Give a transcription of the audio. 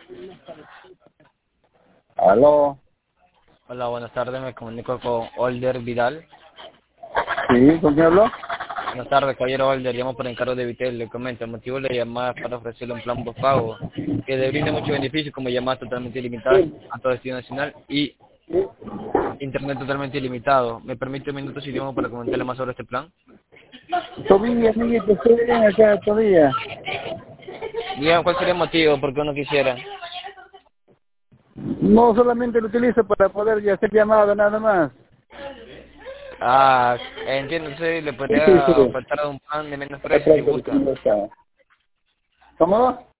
Aló. Hola, buenas tardes, me comunico con Older Vidal. Sí, ¿con quién habló? Buenas tardes, caballero Older, llamo por encargo de Vitel, le comento, el motivo de la llamada es para ofrecerle un plan postpago que le brinda muchos beneficios como llamadas totalmente ilimitadas a todo destino nacional y internet totalmente ilimitado. ¿Me permite un minuto si llamo para comentarle más sobre este plan? Todavía, amiguito, estoy bien acá todavía. Dígame, ¿cuál sería el motivo por qué uno quisiera? No solamente lo utilizo para poder ya hacer llamada, nada más. Ah, entiendo, sí, le Sí, sí, podría sí. ofertar un plan de menos Hasta precio si pronto, gusta. ¿cómo está? ¿Cómo?